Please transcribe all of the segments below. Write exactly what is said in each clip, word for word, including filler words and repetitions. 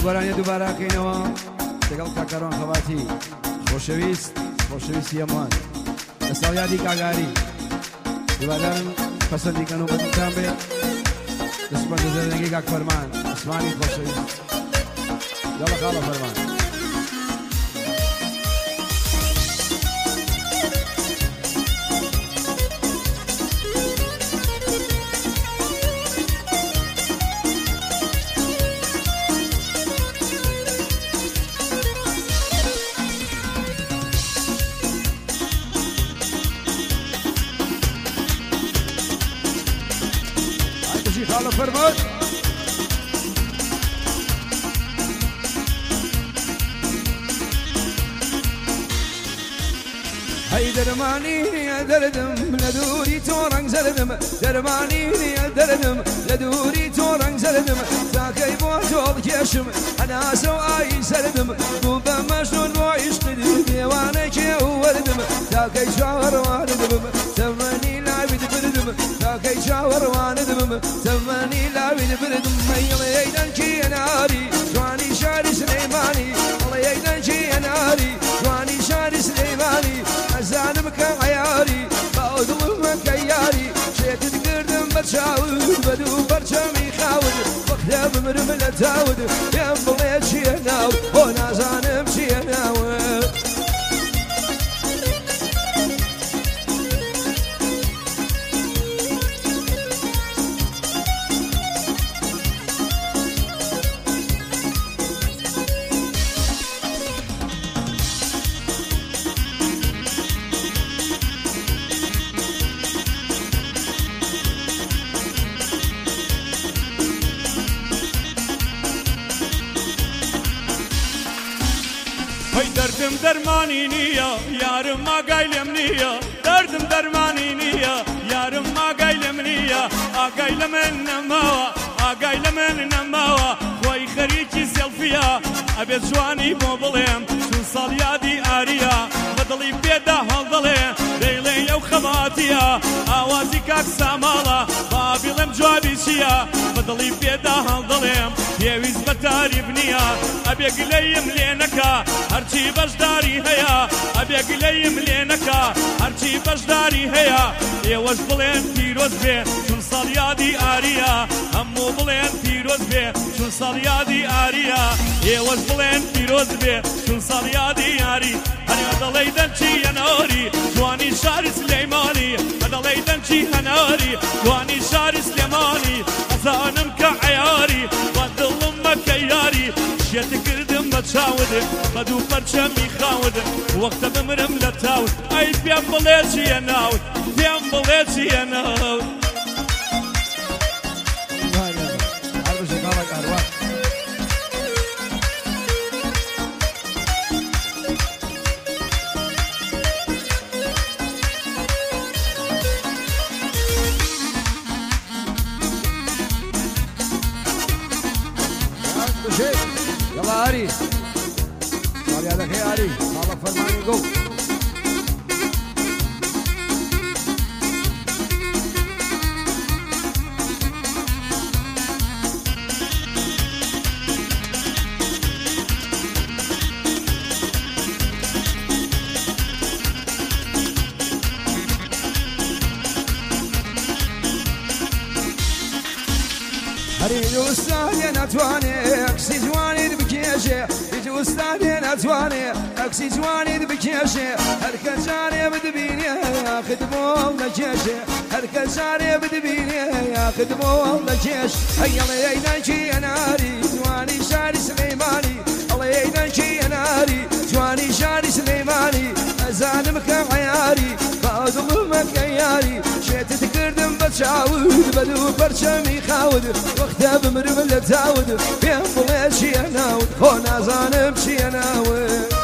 گۆرانیە دووباراکەینەوە لەگەڵ کاکەڕۆن خەباتی خۆشەویست خۆشەویستی هەمووان لە ساڵیادی کاگاری دووباران پەسەندیکەن و بەدڵتان بێت دەسپەندە زەرەنگی کاک فەرمان عوسمانی خۆشەویست یاڵە خاڵە فەرمان خاڵە فەرمان هەی دەرمانی نییە دەردم لە دووری تۆ ڕەنگ زەردم دەرمانی نییە دەردم لە دووری تۆ ڕەنگ زەردم تاکەی بۆ تۆڵ کێشم هەناسە و ئایی سەردم بوو بە مەژنون بۆ عیشقت دێوانێکی وەردم تاکەی چاوەڕوانت بم تەمەنی لاویت بردم تاکەی چاوەڕوانت بم تەمەنی لاویت بردم مەیڵێ دەنکی هەناری جوانی شاری سلەیمانی ئەڵێ دەنکی هەناری جوانی شاری سلەیمانی ئەزانم کە عەیاری باو دڵم کە یاری شێتت کردم بە چاود بە دوو پەرچەمی خاود وەختە بمرم لە تاود پێم بڵێ چییە ناو بۆ نازانم چییە ناوە دردم درمانی نییە یارم ماگای لێم نییە دردم درمانی نییە یارم ماگای لێم نییە ئاگای لە من نەماوە ئاگای لە من نەماوە خۆی خەریکی سێڵفیە ئەبێت جوانی بۆ بڵێم چون ساڵ یادی ئاریە بەدڵی پێدا هەڵدەڵێ دەیڵێ ئەو خەباتیە ئاوازی کاک ساماڵە با بڵێم جوابی چییە بەدڵی پێدا هەڵدەڵێم پێویست بە تاریف نییە ئەبێ گلەیم لێ نەکا هەرچی بەشداری هەیە ئەبێ گلەیم لێ نەکا هەرچی بەشداری هەیە ئێوەش بڵێن پیرۆز بێ چون ساڵ یادی ئاریە هەموو بڵێن پیرۆز بێ چون ساڵ یادی ئاریە ئێوەش بڵێن پیرۆز بێ چون ساڵ یادی یاری هەرێ دەڵێ دەنچی هەناری جوانی شاری سلەیمانی دەڵێ دەنچی هەناری جوانی شاری سلێمانی ئەزانم کە عەیاری وا دڵم مەکە یاری شێت کردم بە چاود بە دوو پەرچەمی خاود وەختە بمرم لە تاود ئەی پێم بڵێ چییە ناود پێم بڵێ چییە ناود يلا هاري صار يا ذكي هاري خالق فرماني جو هريد وستاني نتواني اكسي جواني بكيشي هريد وستاني نتواني اكسي جواني بكيشي هركا جاري بدبيني ياخد بول لكيشي هركا جاري بدبيني ياخد بول لكيش هيا الله يدنشي يا ناري جواني شاري سليماني الله يدنشي يا ناري جواني شاري سليماني ازانمك عياري باظلمك عياري شيت تكردم بتشاود بدو برشمي خاود وقتها بمرم اللي تعود بين بليش يا ناود خونا زانم شي ناود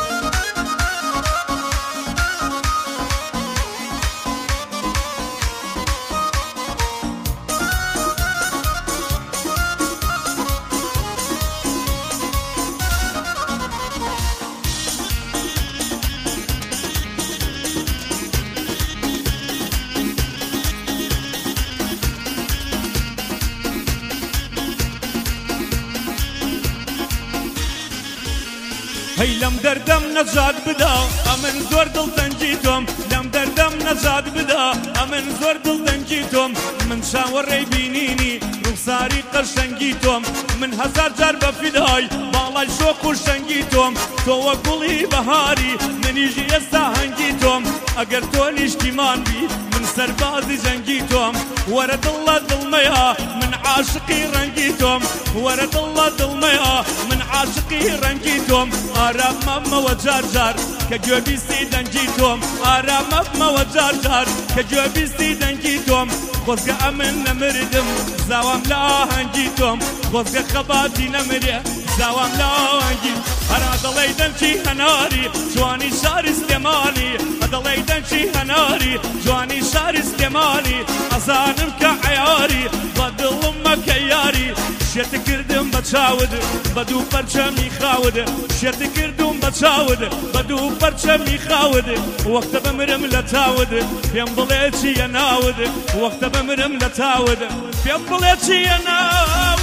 هەی لەم دەردەم نەجات بدا ئەمن زۆر دڵتەنگی تۆم لەم دەردەم نەجات بدا ئەمن زۆر دڵتەنگی تۆم من چاوەڕێی بینینی ڕوخساری قەشەنگی تۆم من هەزار جار بە فیدای باڵای شۆک و شەنگی تۆم تۆ وە گوڵی بەهاری منیژی ئێستا هەنگی تۆم ئەگەر تۆ نیشتیمان بی من سەربازی جەنگی تۆم وەرە دڵە دڵمەیە من عاشقی ڕەنگی تۆم وەرە دڵە دڵمەیە من عاشقی ڕەنگی تۆم ئارامەمەوە جار جار کە گوێبیستی دەنگی تۆم ئارامەمەوە جار جار کە گوێبیستی دەنگی تۆم خۆزگە ئەمن نەمردم زاوام لە ئاهەنگی تۆم خۆزگە خەباتی نەمرێ زاوام لە ئاهەنگی هەرا دەڵێی دەنگی هەناری جوانی شاری سلێمانی دەڵێ دەنگی هەناری جوانی شاری سلێمانی ئەزانم کە عەیاری بە دڵم مەکە یاری شێت کردم بە چاود بە دوو پەرچەمی خاود شێت کردم بە چاود بە دوو پەرچەمی خاود وەختە بمرم لە تاود پێم بڵێ چییە ناود وەختە بمرم لە تاود پێم بڵێ چییە ناود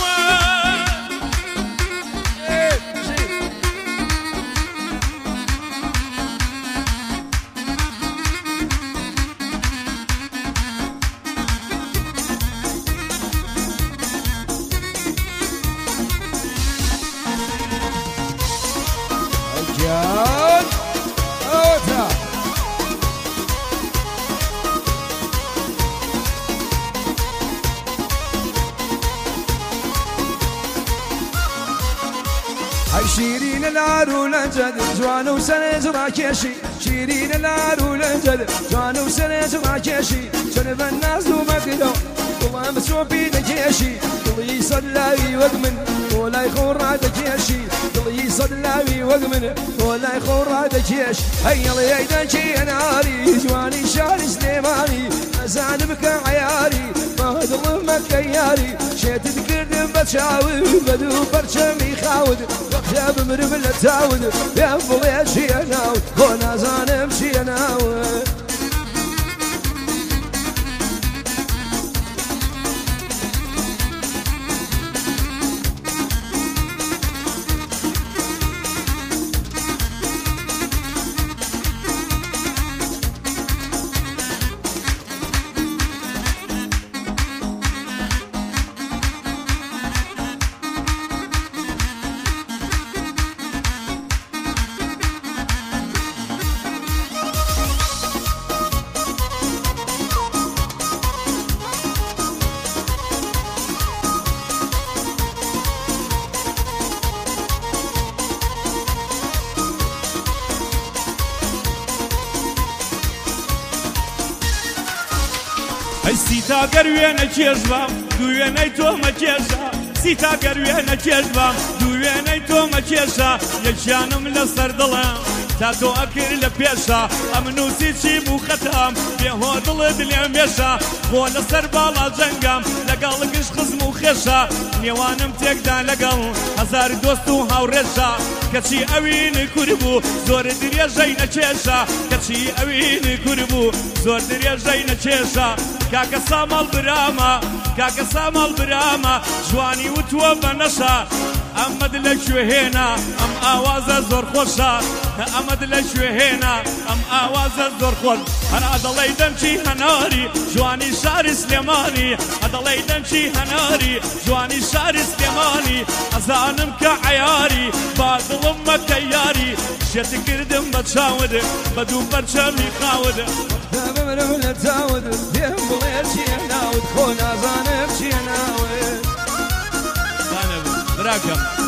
جان أوتا هاي شيرين العارو لنجد جوان وسنة راكيشي شيرين العارو لنجد جوان وسنة راكيشي شرب الناس ومكدو والله مسوبي دكيشي ضلي صلاوي وقمن ولا يخور دكيشي ضلي صلاوي وقمن ولا يخور دكيش هيا لي دنشي ناري جواني شاري سليماني أزعل بك عياري ما ظلم مكياري شيت تقدم بتشاوي بدو برشمي خاود وقتها بمرم لتاود يا بولي شي ناود وانا زانم شي ناود ئەی سیتا گەروێنە کێژبام دووێنەی تۆمە کێشە سیتا گەروێنە کێژبام دووێنەی تۆمە کێشە یەکیانم لەسەر دڵم تا تۆ ئەکرد لە پێشە ئەم نووسی چی بوو خەتام بێهۆ دڵت لێم بێشە بۆ لەسەر باڵا جەنگام لەگەڵ گشت خزم و خێشە نێوانم تێکدا لەگەڵ هەزار دۆست و هاوڕێشە کەچی ئەوین کور بوو زۆر درێژەی نەکێشە کەچی ئەوین کور بوو زۆر درێژەی نەکێشە کاکە ساماڵ برامە کاکە ساماڵ برامە جوانی وتووە بە نەشە ئەمەد لە کوێهێنا ئەم ئاوازە زۆر خۆشە ئەمەد لە کوێهێنا ئەم ئاوازە زۆر خۆش هەنا دەڵێی دەمچی هەناری جوانی شاری سلێمانی ئەدەڵێی دەمچی هەناری جوانی شاری سلێمانی ئەزانم کە عەیاری با دڵم مەکە یاری شێت کردم بە چاود بە دوو پەرچەمی خاود بمرم لتاود پێم بڵێ چییە ناود خۆ نازانم چییە ناود براکەم